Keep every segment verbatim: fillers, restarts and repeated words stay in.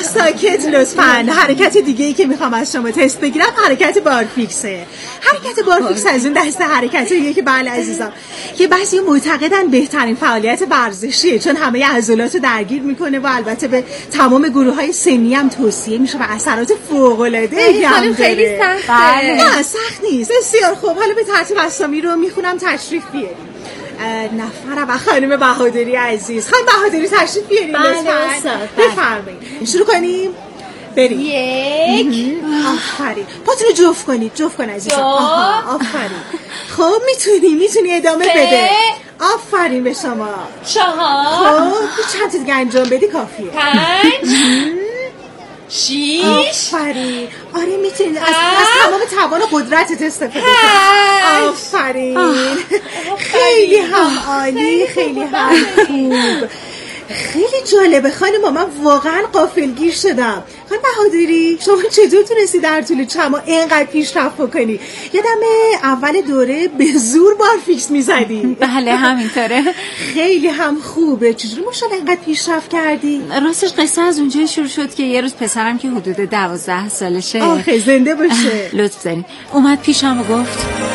ساکت لطفاً. حرکت دیگه ای که میخوام از شما تست بگیرم حرکت بارفیکسه. حرکت بارفیکس از اون دسته حرکتیه که بله عزیزم که بعضی معتقدن بهترین فعالیت ورزشیه، چون همه عضلات رو درگیر میکنه و البته به تمام گروه‌های سنی هم توصیه میشه و اثرات فوق‌العاده‌ای هم داره. خیلی سخته. نه سخت نیست، بسیار خوب. حالا به ترتیب اسامی رو میخونم تشریف بیارید. نفر و خانم بهادری عزیز، خانم بهادری تشریف بیارید لطفاً. بفرمایید. شروع کنیم. بریم. یک. آفرین. پاتون رو جفت کنید. جفت کن عزیزم. آها آفرین. خب میتونی میتونی ادامه بده. آفرین به شما. چهار. خب چند تا دیگه انجام بدی کافیه. پنج. شیش. آفرین. آره میتونید از, از تمام توان و قدرتت استفاده کنید. آفرین. خیلی هم عالی، خیلی هم خوب. خیلی جالبه خانم، من واقعا غافلگیر شدم. خانم بهادری شما چطور تونستی در طول چند ماه اینقدر پیشرفت بکنی؟ یادم اول دوره به زور بارفیکس میزدی. بله همینطوره. خیلی هم خوبه. چجوری ماشاءالله اینقدر پیشرفت کردی؟ راستش قصه از اونجایی شروع شد که یه روز پسرم که حدود دوازده سالشه، آخه زنده باشه، لطف دارین، اومد پیشم و گفت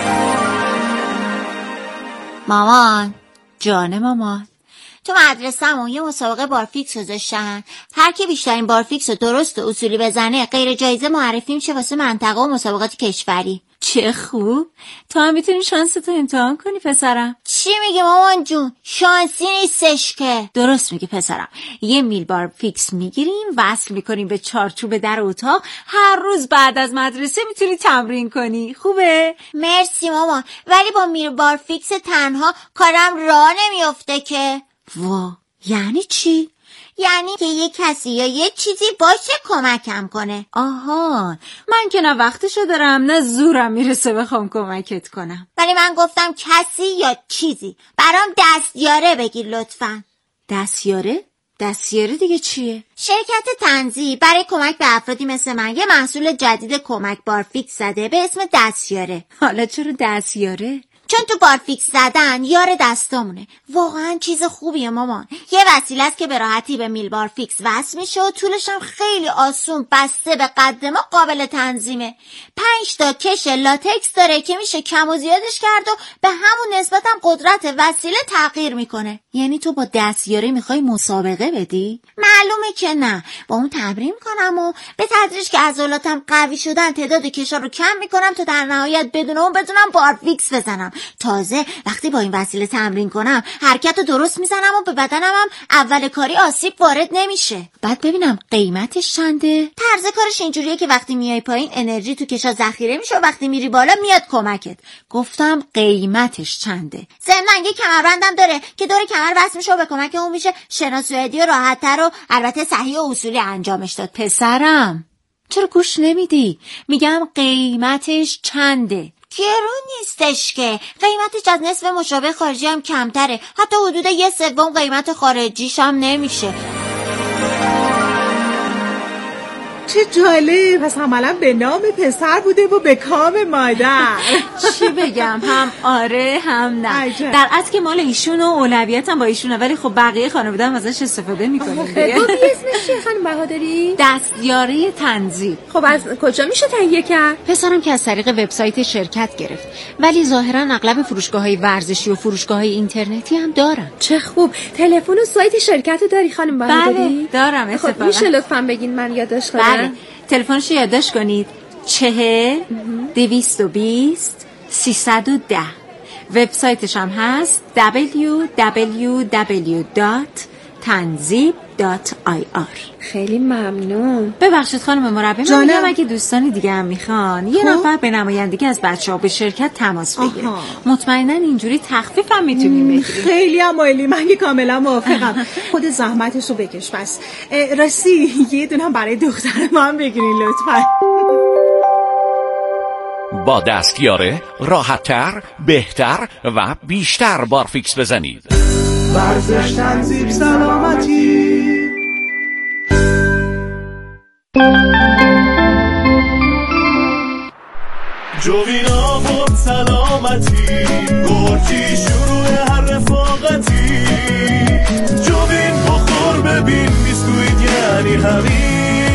مامان، جان مامان، تو مدرسه‌مون یه مسابقه بارفیکس گذاشتن. هر کی بیشترین بارفیکس رو درست و اصولی بزنه غیر جایزه معرفی میشه واسه منطقه و مسابقات کشوری. چه خوب. تو هم میتونی شانستو امتحان کنی پسرم. چی میگی مامان جون؟ شانسی نیستش که. درست میگی پسرم. یه میل بارفیکس میگیریم، وصل میکنیم به چارچوب در اتاق، هر روز بعد از مدرسه میتونی تمرین کنی. خوبه؟ مرسی مامان، ولی با میل بارفیکس تنها کارم راه نمیافته که. وا، یعنی چی؟ یعنی که یه کسی یا یه چیزی باشه کمکم کنه. آها، من که نه وقتشو دارم نه زورم میرسه بخوام کمکت کنم. ولی من گفتم کسی یا چیزی. برام دستیاره بگیر لطفاً. دستیاره؟ دستیاره دیگه چیه؟ شرکت تنزی برای کمک به افرادی مثل من یه محصول جدید کمک بارفیکس زده به اسم دستیاره. حالا چرا دستیاره؟ چون تو بارفیکس زدن یار دستامونه. واقعا چیز خوبیه مامان. یه وسیله است که به راحتی به میل بارفیکس وصل میشه و طولش هم خیلی آسون بسته به قد ما قابل تنظیمه. پنج تا کش لاتکس داره که میشه کم و زیادش کرد و به همون نسبت هم قدرت وسیله تغییر میکنه. یعنی تو با دستیاره میخوای مسابقه بدی؟ معلومه که نه. با اون تمرین میکنم و به تدریج که عضلاتم قوی شدن تعداد کشا رو کم میکنم تا در نهایت بدون اون بتونم بارفیکس بزنم. تازه وقتی با این وسیله تمرین کنم حرکت رو درست میزنم و به بدنم هم اول کاری آسیب وارد نمیشه. بعد ببینم قیمتش چنده؟ طرز کارش اینجوریه که وقتی میای پایین انرژی تو کشا ذخیره میشه و وقتی میری بالا میاد کمکت. گفتم قیمتش چنده؟ ضمن یه کمربندم داره که دور کمر وصل میشه و به کمک اون میشه شناسایی و راحت‌تر و البته صحیح و اصولی انجامش داد. پسرم چرا گوش نمیدی؟ میگم قیمتش چنده؟ گرون نیستش که. قیمتش از نصف مشابه خارجی هم کمتره. حتی حدود یه سوم قیمت خارجیش هم نمیشه. چه جالب. پس عملا به نام پسر بوده و به کام مادر. چی بگم، هم آره هم نه. عجب. در اصل که مال ایشون و اولویت هم با ایشونه، ولی خب بقیه خانواده هم ازش استفاده میکنیم. خب اسمش چیه خانم بهادری؟ دستیاره تنظیم. خب از کجا میشه تهیه کرد؟ پسرم که از طریق وبسایت شرکت گرفت، ولی ظاهرا اغلب فروشگاه‌های ورزشی و فروشگاه‌های اینترنتی هم دارن. چه خوب. تلفن و سایت شرکت رو داری خانم بهادری؟ بله دارم اتفاقا. خب میشه لطفاً بگین من یادداشت کنم؟ بله. تلفنش رو یادداشت کنید. چهل دویست و بیست سیصد و ده. وبسایتش هم هست دبلیو دبلیو دبلیو دات تنظیم دات آی آر. خیلی ممنون. ببخشید خانم مربی، من میگم اگه دوستانی دیگه هم میخوان یه نفر به نمایندگی از بچه‌ها به شرکت تماس بگیره. مطمئنا اینجوری تخفیف هم میتونیم بگیریم. خیلی هم عالی. من که کاملا موافقم. خود زحمتشو بکش. بس راستی یه دونه هم برای دختر ما هم بگیرین لطفا. با دستیاره راحت‌تر، بهتر و بیشتر بارفیکس بزنید. ورزش تنظیم سلامتی. جوینا خود سلامتی، گرچی شروع هر رفاقتی. جوین بخور ببین بیسکویت یعنی همین.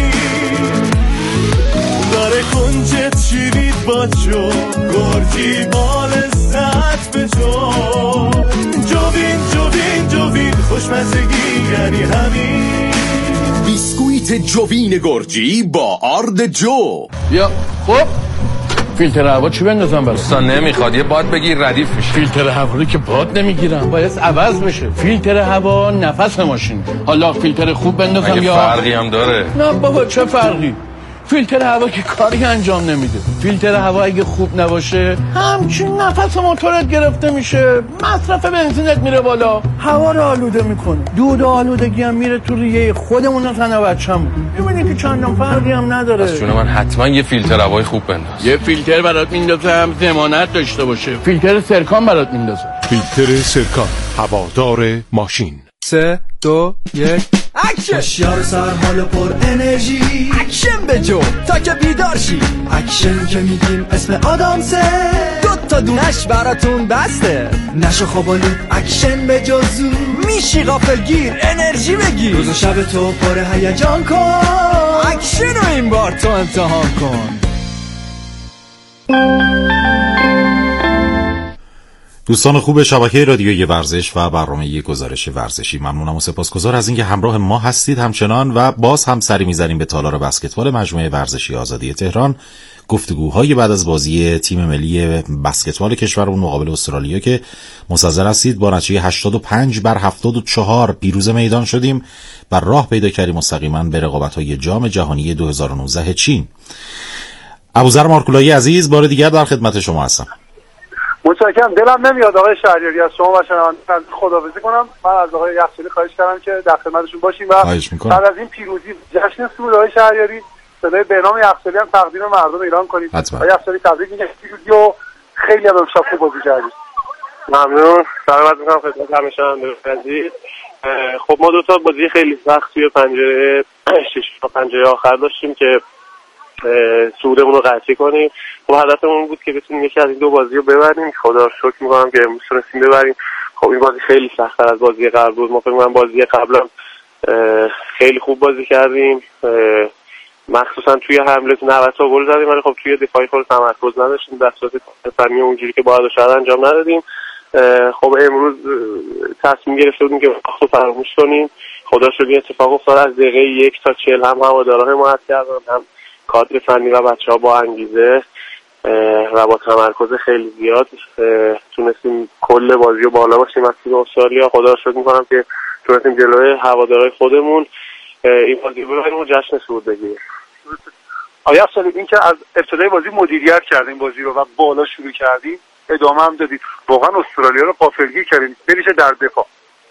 موجت شیرید با جو گرجی بال سطح به جو جوین جوین جوین خوشمزگی یعنی همین بیسکویت جوین گرجی با آرد جو. یا خب فیلتر هوا چی بندازم برای؟ اصلا نمیخواد یه باد بگیر ردیف میشه. فیلتر هوا رو که باد نمیگیرم، باید عوض بشه. فیلتر هوا نفس ماشین. حالا فیلتر خوب بندازم یا فرقی هم داره؟ نه بابا چه فرقی؟ فیلتر هوا که کاری انجام نمیده. فیلتر هوا اگه خوب نباشه همچین نفس موتورت گرفته میشه، مصرف بنزینت میره بالا، هوا رو آلوده میکنه، دود و آلودگی هم میره تو ریه خودمون و تن بچه‌مون. میبینی که چندان فرقی هم نداره. از جون من حتما یه فیلتر هوای خوب بنداز. یه فیلتر برات میندازم ضمانت داشته باشه. فیلتر سرکان برات میندازم. فیلتر سرکان، هوادار ماشین. سه دو یک اکشن. هوشیار سر حال پر انرژی، اکشن به جو تا که بیدار شی. اکشن که میگیم اسم آدامسه، دو تا دونش براتون بسته. نشو خوابالود اکشن به جزو، میشی غافلگیر انرژی بگیر. روز و شب تو پر هیجان کن، اکشن رو این بار تو امتحان کن. دوستان خوب شبکه رادیویی ورزش و برنامه گزارش ورزشی، ممنونم و سپاسگزار از اینکه همراه ما هستید همچنان و باز هم سری می‌زنیم به تالار بسکتبال مجموعه ورزشی آزادی تهران. گفتگوهای بعد از بازی تیم ملی بسکتبال کشورمون مقابل استرالیا که منتظر هستید، با نتیجه هشتاد و پنج بر هفتاد و چهار پیروز میدان شدیم و راه پیدا کردیم مستقیما به رقابت‌های جام جهانی دو هزار و نوزده چین. ابوذر مارکولایی عزیز، بار دیگر در خدمت شما هستم. متشکرم. دلم نمیاد آقای شهریاری از شما و شنوندگان خداحافظی کنم. من از آقای یخچالی خواهش کردم که در خدمتشون باشیم و بعد از این پیروزی جشن سود آقای شهریاری صدای به نام یخچالی هم تقدیم مردم ایران کنیم. آقای یخچالی تبریک میگم پیروزی و خیلی هم امشب خوب بازی کردید. ممنون. سلامت میکنم خدمت همه شنوندگان عزیز. خب ما دو تا بازی خیلی سخت توی پنجره شش تا پنجره آخر داشتیم که سودمون رو قطعی کنیم. خب هدفمون بود که بتونیم یکی از این دو بازی رو ببریم. خدا رو شکر میکنم که امروز تونستیم ببریم. خب این بازی خیلی سخت‌تر از بازی قبل بود. ما فکر می‌کنم بازی قبلا خیلی خوب بازی کردیم، مخصوصا توی حمله نود تا گل زدیم، ولی خب توی دفاعی خود تمرکز نداشتیم، دستات فنی اونجوری که باید شاید انجام ندادیم. خب امروز تصمیم گرفته بودیم که وقت رو فراموش کنیم. خدا رو شکر اتفاق افتاد. از دقیقه یک تا چهل هم هوادارهای ما حمایت کردن، هم کادر فنی و بچه‌ها با انگیزه و با تمرکز خیلی زیاد تونستیم کل بازی رو بالا باشیم از تیم استرالیا. خدا رو شکر می‌کنم که تونستیم جلوی هوادارهای خودمون این بازی رو ببریم و جشن صعود بگیریم. آیا اصلا این که از ابتدای بازی مدیریت کردیم بازی رو و بالا شروع کردیم، ادامه هم دادید، واقعا استرالیا رو غافلگیر کردیم، بریشه در دفاع.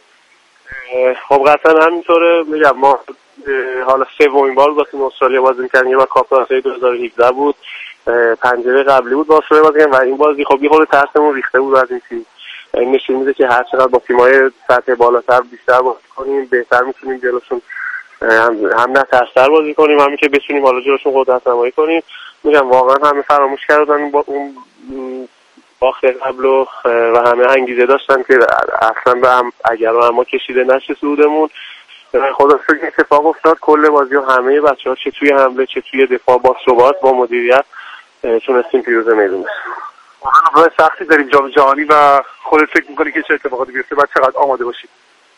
خب قطعا همینطوره. میگم ما حالا سومین بار با تیم استرالیا بازی می‌کردیم، یه بار کاپ آسیا دو هزار و هفده بود، پنجره قبلی بود با استرالیا بازی کردیم و این بازی خب یه خورده ترسمون ریخته بود از این تیم. این نشون میده که هر چقدر با تیم‌های سطح بالاتر بیشتر بازی کنیم بهتر میتونیم جلوشون هم, هم نه ترس‌تر بازی کنیم، همین که بتونیم حالا جلوشون قدرت نمایی کنیم. میگم واقعا همه فراموش کردن با اون باخت قبل و همه انگیزه داشتن که اصلا به هم اگر و اما کشیده نشه صعودمون. خدا شکر اتفاق افتاد. کل بازی و همه بچه‌ها چه توی حمله چه توی دفاع با ثبات با مدیریت تونستیم پیروز میدون بشیم. واقعا راه سختی داریم جام جهانی و خودت فکر می‌کنی که چه اتفاقاتی بیفته بعد چقدر آماده باشید؟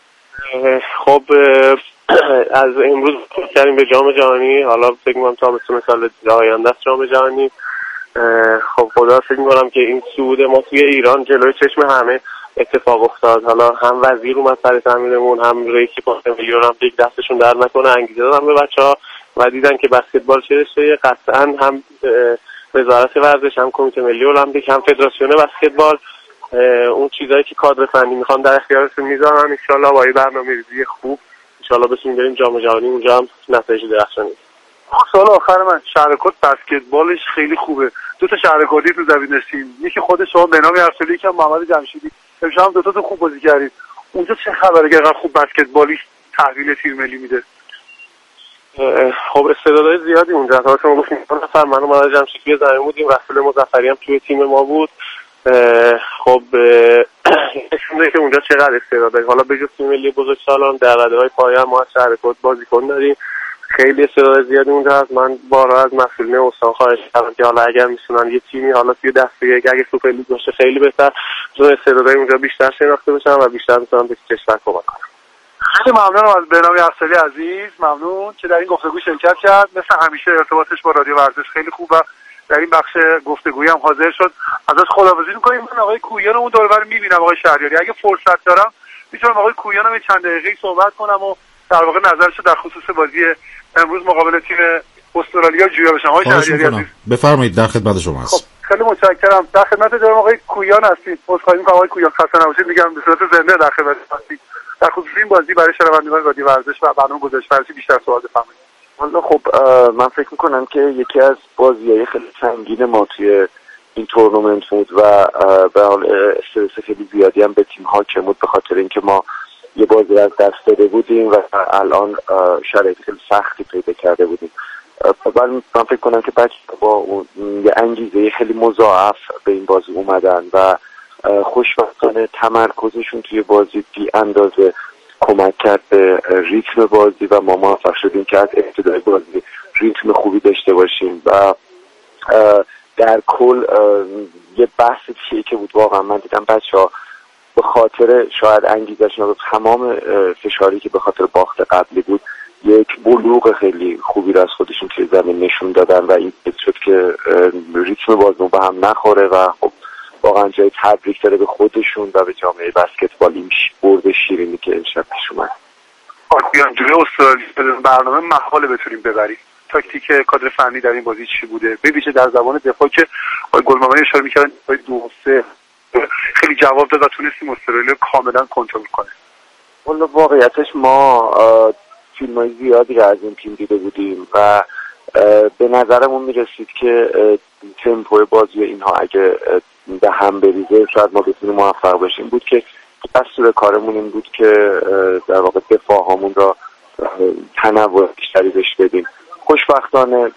خب از امروز کردیم به جام جهانی، حالا فکر می‌کنم تا به سال آینده است جام جهانی. خب خدا فکر می‌کنم که این صعود ما توی ایران جلوی چشم همه اتفاق افتاد. حالا هم وزیر اومد سر زمینمون، هم رئیس کمیته ملی المپیک دستشون در نکنه انگیزه دادن به بچه‌ها و دیدن که بسکتبال چه رشته‌ای. قطعاً هم وزارت ورزش، هم کمیته ملی المپیک، هم فدراسیون بسکتبال اون چیزایی که کادر فنی میخوان در اختیارشون میذارن. ان شاءالله با این برنامه‌ریزی خوب ان شاءالله بتونیم بریم جام جهانی، اونجا هم نتایج درخشانی. سوال آخر من، شهرکوت بسکتبالش خیلی خوبه. دو تا شهرکوتی تو زمین داشتیم، یکی خود شما به نام یخچالی، یکم محمد جمشیدی. امشب هم دو تا تو خوب بازی کردید. اونجا چه خبره که انقدر خوب بسکتبالیش تحویل تیم ملی میده؟ خب استعدادهای زیادی اونجا هست. شما گفتین نفر من و محمد جمشیدی زمین بودیم، رسول مظفری هم توی تیم ما بود. خب نشون میده که اونجا چقدر استعداد داریم. حالا به جز تیم ملی بزرگسالان در رده‌های پایه هم ما از شهرکوت بازیکن داریم خیلی استعداد زیادی اونجا هست. من بارها از مسئولین استان خواهش کردم که حالا اگر میتونن یه تیمی حالا توی دسته یک اگه سوپر لیگ باشه خیلی بهتر، چون استعدادهای اونجا بیشتر شناخته بشن و بیشتر میتونن به کشور کمک کنن. خیلی ممنونم از بهنام یحصلی عزیز، ممنون که در این گفتگو شرکت کرد. مثل همیشه ارتباطش با رادیو ورزش خیلی خوب و در این بخش گفتگویی هم حاضر شد. ازش خداحافظی می‌کنیم. من آقای کویانمون دور و بر می‌بینم. آقای شهریاری اگه فرصت دارم میتونم آقای کویانم چند دقیقه‌ای صحبت کنم و در واقع نظرش در خصوص بازی امروز مقابل تیم استرالیا جویا بشم. آقای شهریاری عزیز بفرمایید، در خدمت شما هستم. خب خیلی متشکرم. در خدمت جناب آقای کویان هستید. عذرخواهی می‌کنم آقای کویان، خسته نباشید. میگم به صورت زنده در خدمت هستید. در خصوص این بازی برای شنوندگان رادیو ورزش و برنامه گزارش ورزشی بیشتر صحبت بفرمایید. والا خب من فکر میکنم که یکی از بازی‌های خیلی سنگین ما توی این تورنمنت بود و به حال استرس خیلی زیادی هم به تیم حاکم بود، به خاطر اینکه ما یه بازی از دست داده بودیم و الان شرایط خیلی سختی پیدا کرده بودیم. ولی من فکر کنم که بچه با اون یه انگیزه خیلی مضاعف به این بازی اومدن و خوشبختانه تمرکزشون توی بازی بی اندازه کمک کرد به ریتم بازی و ما موفق شدیم که از ابتدای بازی ریتم خوبی داشته باشیم و در کل یه بحث چیه که بود واقعا من دیدم بچه ها به خاطر شاید انگیزشون و تمام فشاری که به خاطر باخت قبلی بود یک بلوغ خیلی خوبی رو از خودشون توی زمین نشون دادن و این شد که ریتم بازی به هم نخوره و خب واقعا جای تبریک داره به خودشون و به جامعه بسکتبال این برد شیرینی که امشب پیش اومد. بیان جلوی استرالیا برنامه محاله بتونیم ببریم. تاکتیک کادر فنی در این بازی چی بوده؟ به ویژه در زبان دفاع که آقای گلمامانی اشاره می‌کردن با دو سه خیلی جواب داد و تونستیم استرالیا کاملا کنترل کنه. والا واقعیتش ما فیلم‌های زیادی رو از این تیم دیده بودیم و به نظرمون میرسید که تمپوی بازی اینها اگه به هم بریزه شاید ما بتونیم موفق بشیم. بود که دستور کارمون این بود که در واقع دفاع هامون را تنوع بیشتری بهش بدیم. خوشبختانه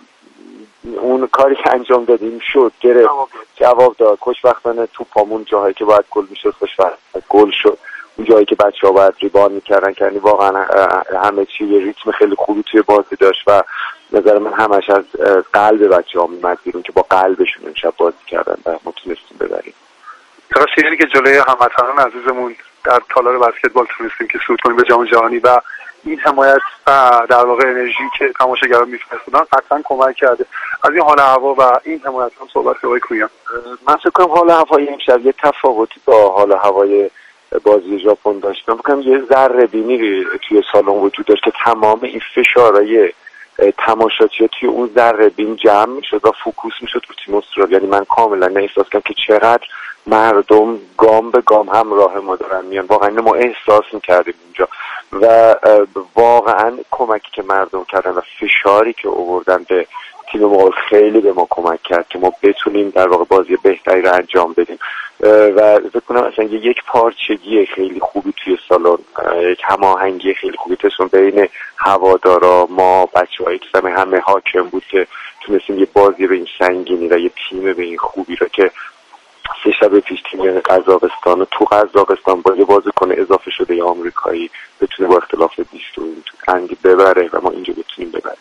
اون کاری که انجام دادیم شد، گرفت، جواب داد. خوشبختانه توپامون جاهایی که باید گل میشد خوشبختانه گل شد. اون جایی که بچه‌ها باید ریبان میکردن که واقعا همه چی یه ریتم خیلی خوبی توی بازی داشت و نظر من همش از قلب بچه‌ها میمد بیرون که با قلبشون امشب بازی کردن و ما تونستیم ببریم. تا شیری که جلوی هموطنان عزیزمون در تالار بسکتبال تونستیم که صعود کنیم به جام جهانی و این حمایت در واقع انرژی که تماشاگران میفرستادن قطعا کمک کرده. از این حال هوا و این حمایت هم صحبت آقای کویان. من فکر کنم حال هوای امشب یه تفاوتی با حال هوای بازی ژاپن داشت. من فکر کنم یه ذره بینی توی سالن وجود داشت که تمام این فشارهای تماشاچی توی اون ذره بین جمع میشد و فوکوس میشد رو تیم استرالیا. یعنی من کاملا احساس کردم که چقدر مردم گام به گام همراه ما دارن میان. واقعا ما احساس میکردیم اونجا و واقعا کمکی که مردم کردن و فشاری که آوردن به تیم مقابل خیلی به ما کمک کرد که ما بتونیم در واقع بازی بهتری رو انجام بدیم و فکر کنم اصلا یک پارچگی خیلی خوبی توی سالن، یک هماهنگی خیلی خوبی تشون بین هوادارا ما بچه‌هایی که همه حاکم بود که تونستیم یه بازی به این سنگینی و یه تیم به این خوبی رو که سه شب پیش تیم قزاقستان و تو قزاقستان با یه بازیکن اضافه شده یا آمریکایی بتونه با اختلاف بیست اندی ببره و ما اینجا بتونیم ببریم.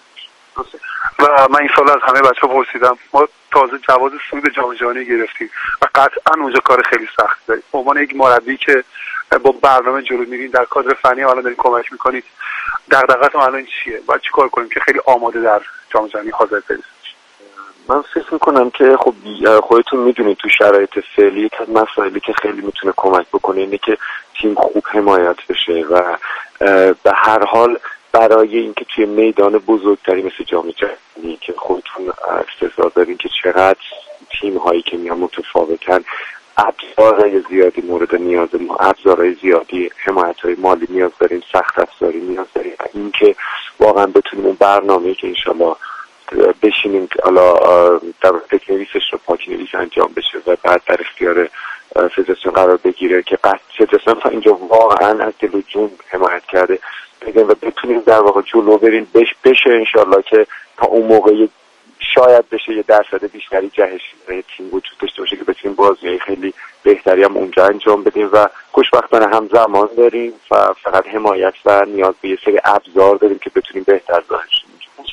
و من این سال از همه بچه ها پرسیدم، ما تازه جواز صعود جام جهانی گرفتیم و قطعا اونجا کار خیلی سخت داریم. به عنوان یک مربی که با برنامه جلو میرین در کادر فنی الان دارین کمک میکنید، دغدغه‌تون الان چیه؟ باید چیکار کنیم که خیلی آماده در جام جهانی حاضر بشیم؟ من فکر میکنم که خب خودتون میدونید تو شرایط فعلی یک از مسائلی که خیلی میتونه کمک بکنه اینه که تیم خوب حمایت بشه و به هر حال برای اینکه توی میدان بزرگتری مثل جام جهانی که خودتون استحضار دارین که چقدر تیم هایی که میان متفاوتن، ابزارهای زیادی مورد نیاز ما، ابزارهای زیادی حمایت های مالی نیاز داریم، سخت افزاری نیاز داریم و اینکه واقعا بتونیم اون برنامه‌ای که انشالله بشینیم حالا در تکنویسش رو پاک نویس انجام بشه و بعد در اختیار فدراسیون قرار بگیره که قطع فدراسیون تا اینجا واقعا از دل و جون حمایت کرده بگیم و بتونیم در واقع جلو بریم بش بشه انشالله که تا اون موقع شاید بشه یه درصد بیشتری جهش تیم وجود داشته باشه که بتونیم بازی‌های خیلی بهتری هم اونجا انجام بدیم و خوشبختانه هم زمان داریم و فقط حمایت و نیاز به یه سری ابزار داریم که بتونیم بهتر ظاهر شیم.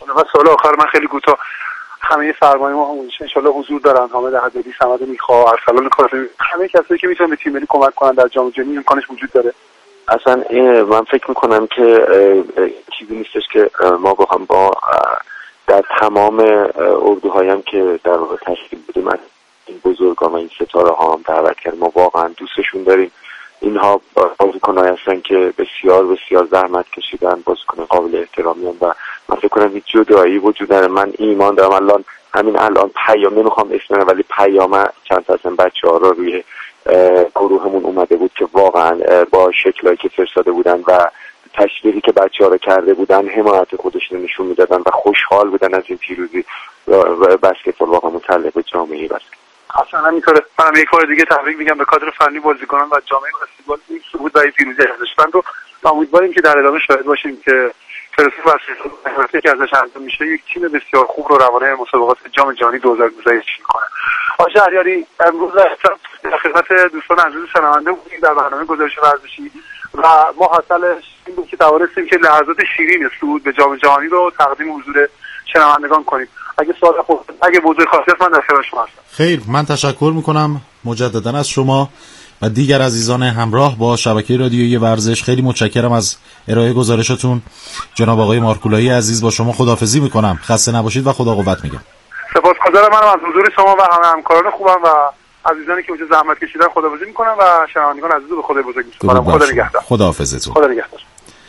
و سوال آخر من خیلی کوتاه، همه سرمایه ما همونش ان شاء الله حضور دارن، حامد احدی، صمد میخوا، ارسلان کاظمی، همه کسایی که میتونن به تیم ملی کمک کنن در جام جهانی امکانش وجود داره. اصلا من فکر میکنم که چیزی نیستش که ما با هم با در تمام اردوهایم که در واقع تشکیل بودیم از این بزرگا و این ستاره ها هم دعوت کرد، ما واقعا دوستشون داریم. اینها بازیکنایی هستن که بسیار بسیار زحمت کشیدن، بازیکن قابل احترامی هم و من فکر کنم هیچ جدایی وجود نداره. من ایمان دارم الان همین الان پیام، نمیخوام اسم ببرم ولی پیام چند تا از بچه‌ها رو روی گروهمون اومده بود که واقعا با شکلایی که فرستاده بودن و تشویقی که بچه‌ها رو کرده بودن حمایت خودشون نشون میدادن و خوشحال بودن از این پیروزی و بسکتبال واقعا متعلق به جامعه بسکتبال. اصلا همینطوره. منم یک بار دیگه تبریک میگم به کادر فنی، بازیکنان و جامعه بسکتبال این صعود و این پیروزی ارزشمند رو امیدواریم که در ادامه شاهد باشیم که فرستاد بسکتبال که ازش انجام میشه یک تیم بسیار خوب رو روانه مسابقات جام جهانی دو هزار و بیست کنه. آقای شهریاری، امروز در خدمت دوستان عزیز شنونده بودیم در برنامه گزارش ورزشی و ما حاصلش این بود که توانستیم که لحظات شیرین صعود به جام جهانی رو تقدیم حضور شنوندگان کنیم. اگه سوال خود اگه موضوع خاصی هست من در خدمت شما هستم. خیر، من تشکر میکنم مجددا از شما و دیگر عزیزان همراه با شبکه رادیویی ورزش. خیلی متشکرم از ارائه گزارشتون. جناب آقای مارکولایی عزیز، با شما خداحافظی میکنم. خسته نباشید و خدا قوت میگم. سپاسگزارم منم از حضور شما و همه همکاران خوبم و عزیزانی که اونجا زحمت کشیدن. خداحافظی میکنم و شنوندگان عزیز رو به خدای بزرگ میسپارم. خدا نگهدار. خداحافظتون. خدا نگهدار.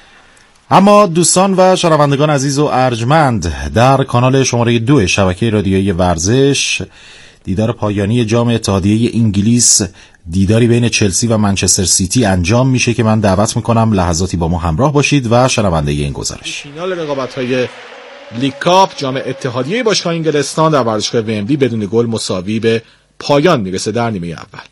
اما دوستان و شنوندگان عزیز و ارجمند، در کانال شماره دو شبکه رادیویی ورزش دیدار پایانی جام اتحادیه انگلیس، دیداری بین چلسی و منچستر سیتی انجام میشه که من دعوت میکنم لحظاتی با ما همراه باشید و شنونده این گزارش. فینال رقابت‌های لیگ کاپ جام اتحادیه باشگاه انگلستان در ورزشگاه ومبلی بدون گل مساوی به پایان میرسه در نیمه اول.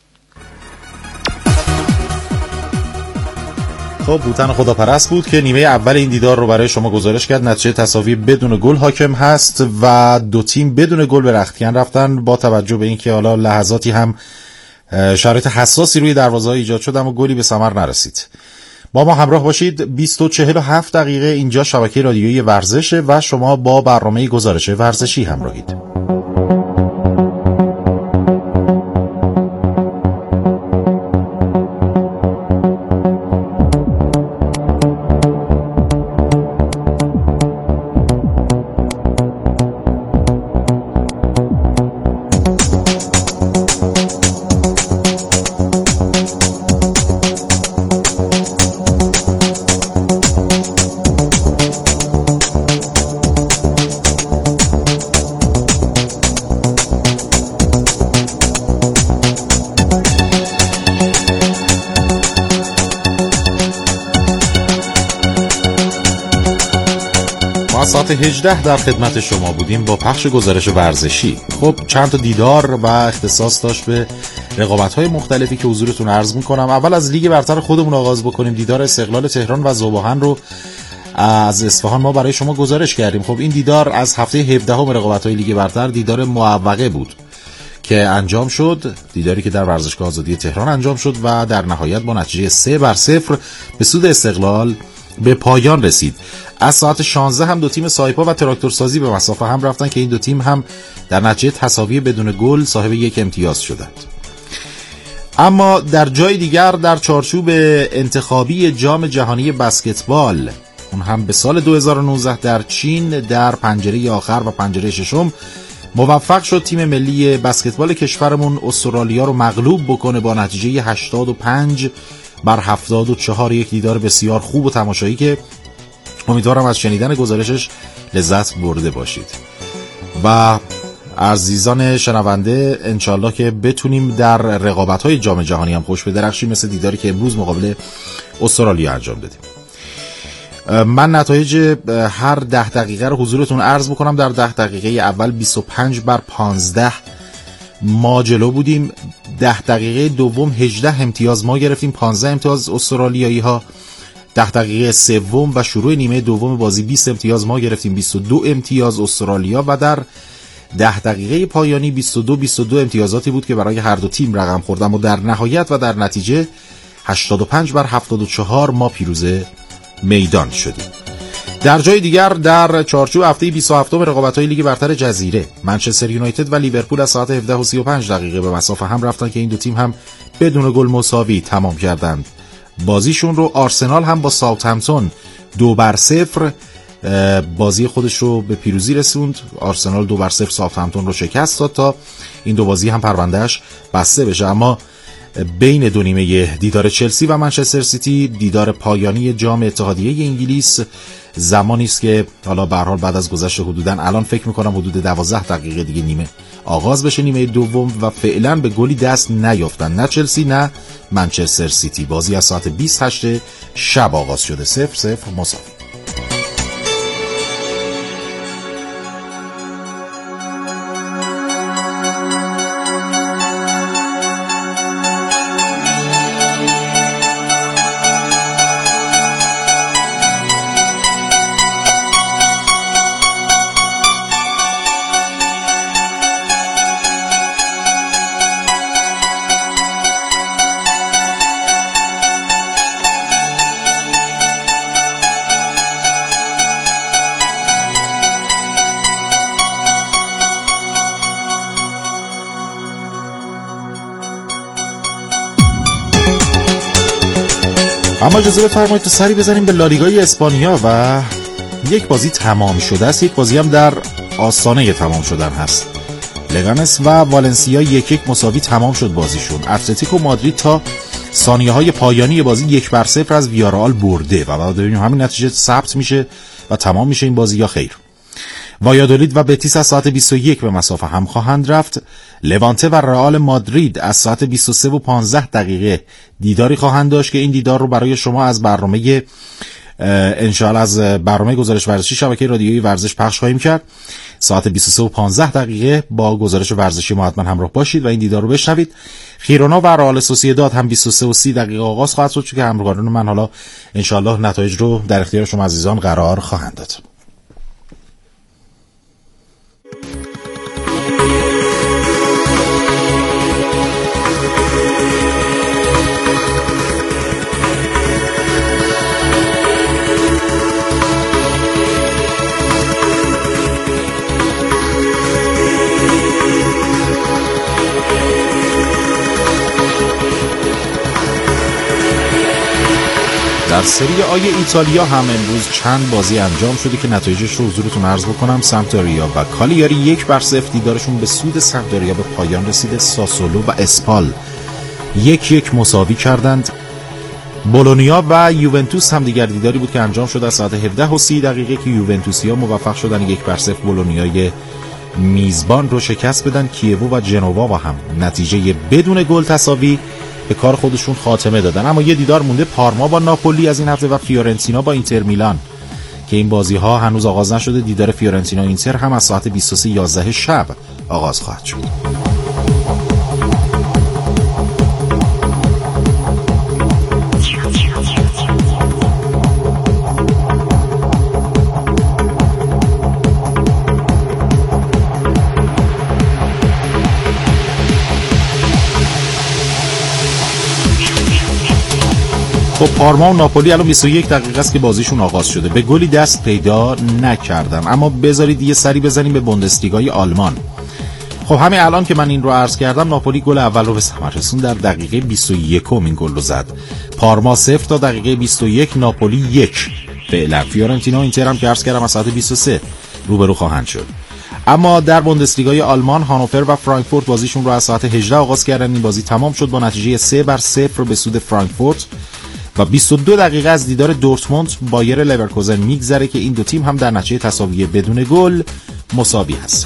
خب بوتن خداپرست بود که نیمه اول این دیدار رو برای شما گزارش کرد. نتیجه تساوی بدون گل حاکم هست و دو تیم بدون گل به رختکن رفتن، با توجه به اینکه حالا لحظاتی هم شرایط حساسی روی دروازه‌ها ایجاد شد اما گلی به ثمر نرسید. با ما همراه باشید. بیست و چهل و هفت دقیقه اینجا شبکه رادیویی ورزشه و شما با برنامه گزارش ورزشی همراهید. ساعت هجده در خدمت شما بودیم با پخش گزارش ورزشی. خب چند تا دیدار و اختصاص داشت به رقابت‌های مختلفی که حضورتون عرض می‌کنم. اول از لیگ برتر خودمون آغاز بکنیم. دیدار استقلال تهران و ذوب‌آهن رو از اصفهان ما برای شما گزارش کردیم. خب این دیدار از هفته هفدهم رقابت‌های لیگ برتر دیدار معوقه بود که انجام شد، دیداری که در ورزشگاه آزادی تهران انجام شد و در نهایت با نتیجه سه بر صفر به سود استقلال به پایان رسید. از ساعت شانزده هم دو تیم سایپا و تراکتورسازی به مسافه هم رفتن که این دو تیم هم در نتیجه تساوی بدون گل صاحب یک امتیاز شدند. اما در جای دیگر در چارچوب انتخابی جام جهانی بسکتبال، اون هم به سال دو هزار و نوزده در چین، در پنجره آخر و پنجره ششم موفق شد تیم ملی بسکتبال کشورمون استرالیا رو مغلوب بکنه با نتیجه هشتاد و پنج بر هفتاد و چهار. یک دیدار بسیار خوب و تماشایی که امیدوارم از شنیدن گزارشش لذت برده باشید و عزیزان شنونده انشالله که بتونیم در رقابت‌های جام جهانی هم خوش بدرخشیم، مثل دیداری که امروز مقابل استرالیا انجام دادیم. من نتایج هر ده دقیقه رو حضورتون عرض بکنم. در ده دقیقه اول بیست و پنج بر پانزده ما جلو بودیم. ده دقیقه دوم هجده امتیاز ما گرفتیم، پانزده امتیاز استرالیایی ها. ده دقیقه سوم و شروع نیمه دوم بازی بیست امتیاز ما گرفتیم، بیست و دو امتیاز استرالیا و در ده دقیقه پایانی بیست و دو بیست و دو امتیازاتی بود که برای هر دو تیم رقم خورد، اما در نهایت و در نتیجه هشتاد و پنج بر هفتاد و چهار ما پیروز میدان شدیم. در جای دیگر در چارچوب هفته بیست و هفتم رقابت‌های لیگ برتر جزیره منچستر یونایتد و لیورپول از ساعت هفده و سی و پنج دقیقه به مسافه هم رفتن که این دو تیم هم بدون گل مساوی تمام کردند بازیشون رو. آرسنال هم با ساوثهمپتون دو بر صفر بازی خودش رو به پیروزی رسوند. آرسنال دو بر صفر ساوثهمپتون رو شکست داد تا این دو بازی هم پروندهش بسته بشه. اما بین دو نیمه دیدار چلسی و منچستر سیتی، دیدار پایانی جام اتحادیه انگلیس، زمانی است که حالا به هر حال بعد از گذشت حدوداً الان فکر می‌کنم حدود دوازده دقیقه دیگه نیمه آغاز بشه، نیمه دوم، و فعلا به گلی دست نیافتن نه چلسی نه منچستر سیتی. بازی از ساعت بیست و هشت شب آغاز شده، صفر صفر مساوی. اما اجازه بفرمایید تو سری بزنیم به لالیگای اسپانیا و یک بازی تمام شده است، یک بازی هم در آستانه تمام شدن هست. لگانس و والنسیا یک یک مساوی تمام شد بازیشون. اتلتیکو مادرید تا ثانیه های پایانی بازی یک بر صفر از ویارال برده و بعد ببینیم همین نتیجه ثبت میشه و تمام میشه این بازی یا خیر. وایادولید و بتیس از ساعت بیست و یک به مسافه هم خواهند رفت. لوانته و رئال مادرید از ساعت بیست و سه و پانزده دقیقه دیداری خواهند داشت که این دیدار رو برای شما از برنامه انشاءالله از برنامه گزارش ورزشی شبکه رادیویی ورزش پخش خواهیم کرد. ساعت بیست و سه و پانزده دقیقه با گزارش ورزشی ما حتما همراه باشید و این دیدار رو بشنوید. خیرونا و رئال سوسییداد هم بیست و سه و سی دقیقه آغاز خواهد شد که همراهان من حالا انشاءالله نتایج رو در اختیار شما عزیزان قرار خواهند داد. در سری آی ایتالیا هم امروز چند بازی انجام شده که نتایجش رو حضورتون عرض بکنم. سمپدوریا و کالیاری یک بر صفر دیدارشون به سود سمپدوریا به پایان رسیده. ساسولو و اسپال یک یک مساوی کردند. بولونیا و یوونتوس هم دیگر دیداری بود که انجام شده از ساعت هفده و سی دقیقه که یوونتوسیا موفق شدن یک بر صفر بولونیای میزبان رو شکست بدن. کیوو و جنوا با هم نتیجه بدون گل تساوی به کار خودشون خاتمه دادن. اما یه دیدار مونده، پارما با ناپولی از این هفته و فیورنتینا با اینتر میلان که این بازی ها هنوز آغاز نشده. دیدار فیورنتینا اینتر هم از ساعت بیست و سه و یازده شب آغاز خواهد شد. خب پارما و ناپولی الان بیست و یک دقیقه است که بازیشون آغاز شده، به گلی دست پیدا نکردن. اما بذارید یه سری بزنیم به بوندسلیگای آلمان. خب همین الان که من این رو عرض کردم، ناپولی گل اول رو به ثمر رسوند، در دقیقه بیست و یک این گل رو زد. پارما صفر تا دقیقه بیست و یک، ناپولی یک. فعلا فیورنتینا و اینتر هم که عرض کردم از ساعت بیست و سه روبرو خواهند شد. اما در بوندسلیگای آلمان هانوفر و فرانکفورت بازیشون رو از ساعت هجده آغاز کردن. این بازی تمام شد با نتیجه سه بر صفر به سود فرانکفورت و بیست و دو دقیقه از دیدار دورتموند بایر لورکوزن میگذره که این دو تیم هم در نتیجه تساوی بدون گل مساوی هستن.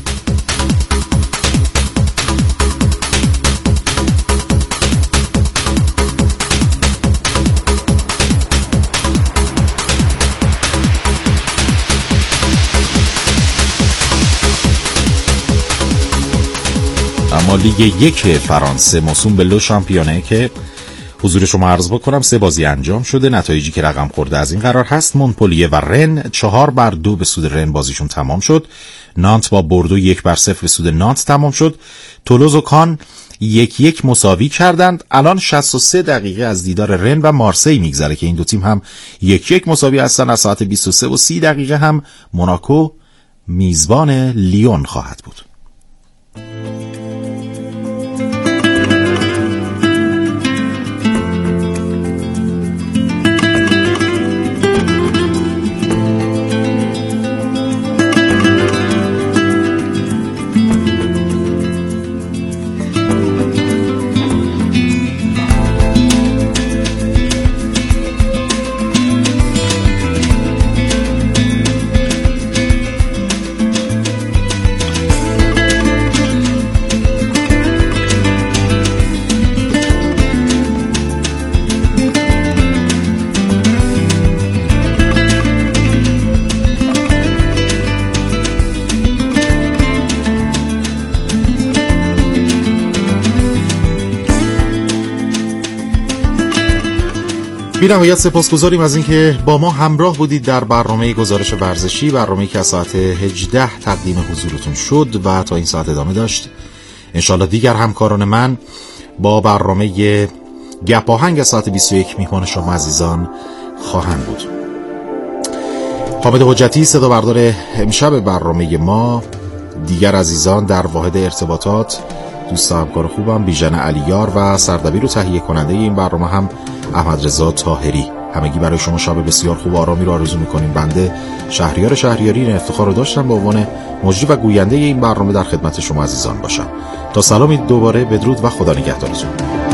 اما لیگ یک فرانسه موسوم به لو شامپیونه که حضور شما عرض بکنم، سه بازی انجام شده. نتایجی که رقم خورده از این قرار هست: مونپلیه و رن چهار بر دو به سود رن بازیشون تمام شد. نانت با بوردو یک بر صفر به سود نانت تمام شد. تولوز و کان یک یک مساوی کردند. الان شصت و سه دقیقه از دیدار رن و مارسی میگذره که این دو تیم هم یک یک مساوی هستن. از ساعت بیست و سه و سی دقیقه هم موناکو میزبان لیون خواهد بود. بی نهایت سپاسگزاریم از اینکه با ما همراه بودید در برنامه گزارش ورزشی، برنامه‌ای که از ساعت هجده تقدیم حضورتون شد و تا این ساعت ادامه داشت. انشالله دیگر همکاران من با برنامه گپ آهنگ از ساعت بیست و یک میهمان شما عزیزان خواهند بود. حامد حجتی صدا بردار امشب برنامه ما. دیگر عزیزان در واحد ارتباطات دوست همکار خوبم بیژن علیار و سردبیر و تهیه کننده این برنامه هم احمد رضا طاهری. همگی برای شما شب بسیار خوب و آرامی رو آرزو می‌کنیم. بنده شهریار شهریاری این افتخار رو داشتم به عنوان مجری و گوینده این برنامه در خدمت شما عزیزان باشم. تا سلامی دوباره، بدرود و خدا نگهدارتون.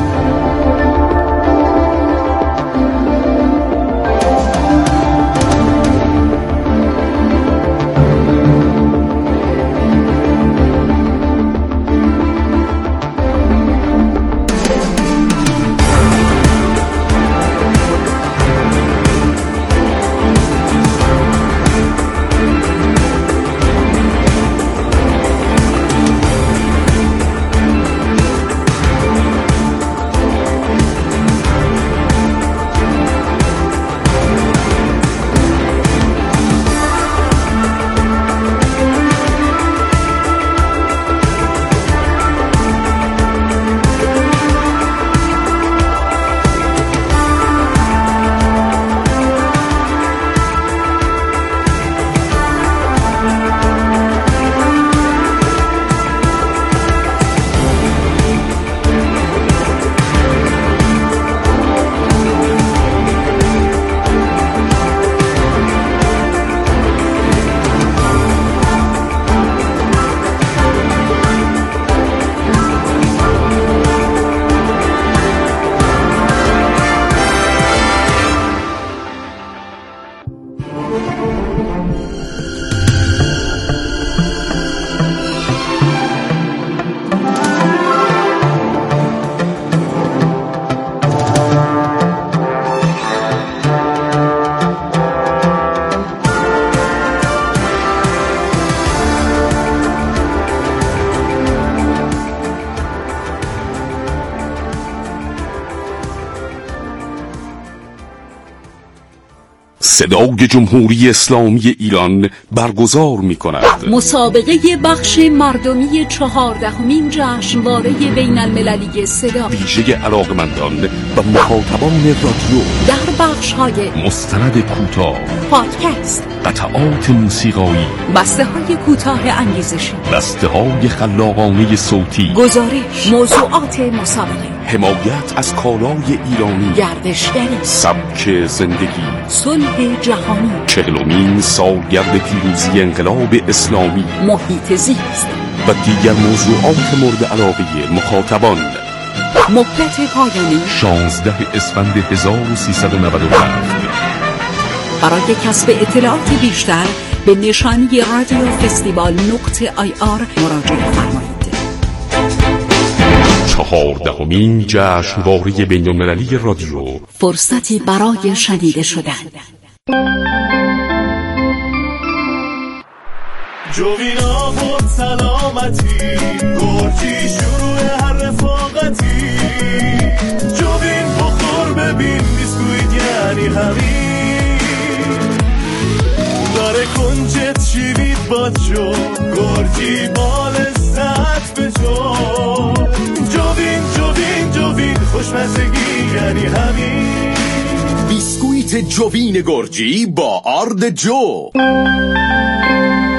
صدای جمهوری اسلامی ایران برگزار می کند مسابقه بخش مردمی چهاردهمین جشنواره بین المللی صدا ویژه علاقمندان و مخاطبان رادیو در بخش های مستند کوتاه، پادکست، قطعات موسیقایی، بسته های کوتاه انگیزشی، بسته های خلاقانه صوتی، گزارش، موضوعات مسابقه، حمایت از کالای ایرانی، گردشگری، سبک زندگی، صلح جهانی، چهلمین سالگرد پیروزی انقلاب اسلامی، محیط زیست و دیگر موضوعات مورد علاقه مخاطبان. مهلت پایانی شانزده اسفند هزار و سیصد و نود و هفت. برای کسب اطلاعات بیشتر به نشانی رادیو فستیوال نقطه آی آر مراجعه فرمایید. چهاردهمین جشنواره بین‌المللی رادیو، فرصتی برای شنیده شدن. جوینا خود سلامتی، گرجی شروع هر رفاقتی. جوین بخور ببین بیسکویت یعنی همین. داره کنجت شیوید باد شو، گرجی بال ست به جو. جوین تازگی یعنی همین. بیسکویت جوین گرجی با آرد جو.